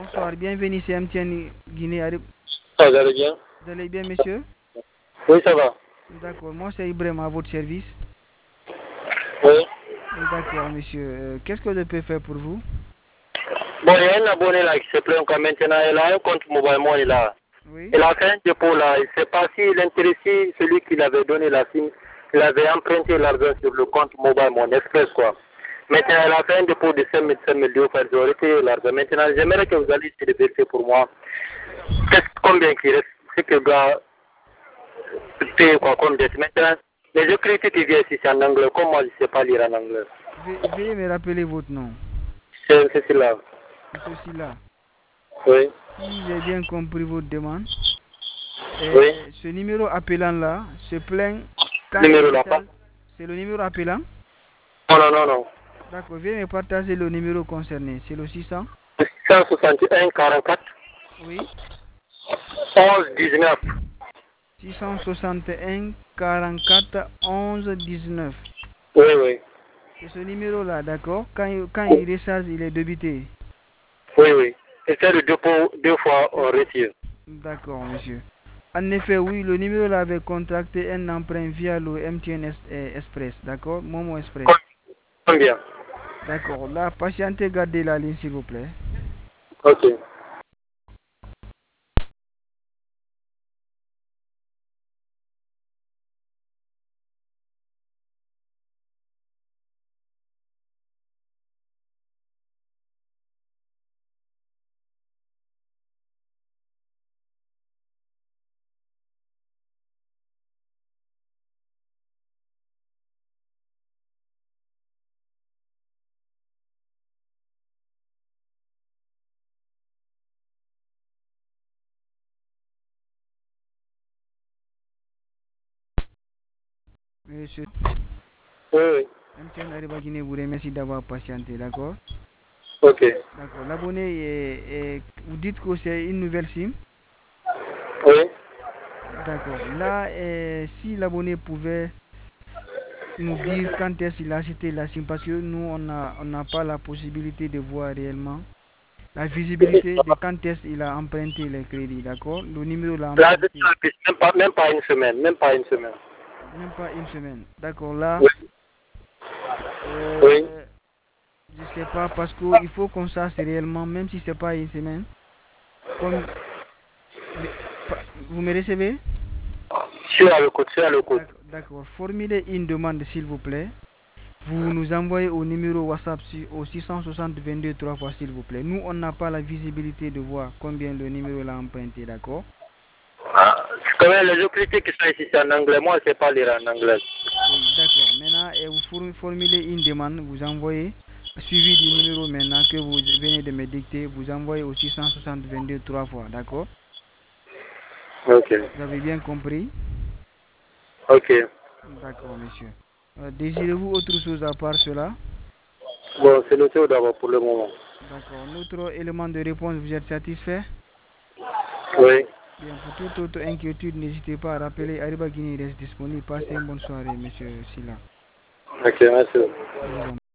Bonsoir, bienvenue, c'est MTN Guinée. Ça, vous allez bien? Vous allez bien, monsieur? Oui, ça va. D'accord, moi c'est Ibrahim à votre service. Oui. D'accord, monsieur. Qu'est-ce que je peux faire pour vous? Bon, il y a un abonné là qui se plaint encore maintenant. Il a un compte mobile money là. Oui. Il a fait un dépôt là. Il ne sait pas s'il intéressé celui qui l'avait donné la SIM. Il avait emprunté l'argent sur le compte mobile money express quoi. Maintenant, il a fait un dépôt de 5 000 euros faire retiré l'argent. Maintenant, j'aimerais que vous alliez se le verser pour moi. Combien qui reste? C'est que le gars paye quoi comme dette. Maintenant, les écritures qui viennent ici c'est en anglais. Comme moi, je ne sais pas lire en anglais. Veuillez me rappeler votre nom. C'est cela. Monsieur Silla. Oui. Si j'ai bien compris votre demande, Oui. ce numéro appelant là se plaint quand il Numéro là, pas. décharge. C'est le numéro appelant? Non, non, non, non. D'accord, veuillez me partager le numéro concerné. C'est le 600? 161 44 Oui. 11 19. 661 44 11 19. Oui, oui. C'est ce numéro-là, d'accord? Quand il décharge, il est débité. Oui, oui. Et c'est le dépôt deux fois on retire. D'accord, monsieur. En effet, oui, le numéro-là avait contracté un emprunt via le MTN Express, d'accord? Momo Express. Combien? D'accord. Là, patientez, gardez la ligne, s'il vous plaît. Ok. Monsieur Oui, oui. MTN Arriba Guinée vous remercie d'avoir patienté, d'accord? Ok. D'accord. L'abonné vous dites que c'est une nouvelle SIM? Oui. D'accord. Là, si l'abonné pouvait nous dire quand est-ce qu'il a acheté la SIM, parce que nous, on n'a pas la possibilité de voir réellement la visibilité de quand est-ce qu'il a emprunté les crédits, d'accord? Le numéro l'a Là, emprunté, même pas une semaine. Même pas une semaine. même pas une semaine. D'accord, là, Oui. Oui. euh, je sais pas, parce qu'il faut qu'on sache réellement, même si c'est pas une semaine, comme vous me recevez? Je suis à l'écoute, je suis à l'écoute. D'accord. Formulez une demande, s'il vous plaît. Vous nous envoyez au numéro WhatsApp au 660 22 3 fois, s'il vous plaît. Nous, on n'a pas la visibilité de voir combien le numéro l'a emprunté, d'accord? Ah, quand même, les autres critiques qui sont ici, c'est en anglais. Moi, je ne sais pas lire en anglais. Oui, d'accord. Maintenant, vous formulez une demande, vous envoyez, suivi du numéro maintenant que vous venez de me dicter, vous envoyez au 660 22 3 fois, d'accord? Ok. Vous avez bien compris? Ok. D'accord, monsieur. Désirez-vous autre chose à part cela? Bon, c'est le tout d'abord pour le moment. D'accord. Notre élément de réponse, vous êtes satisfait? Oui. Bien, pour toute autre inquiétude, n'hésitez pas à rappeler Arriba Guinée reste disponible. Passez une bonne soirée, monsieur Silla. Ok, merci. Je vous en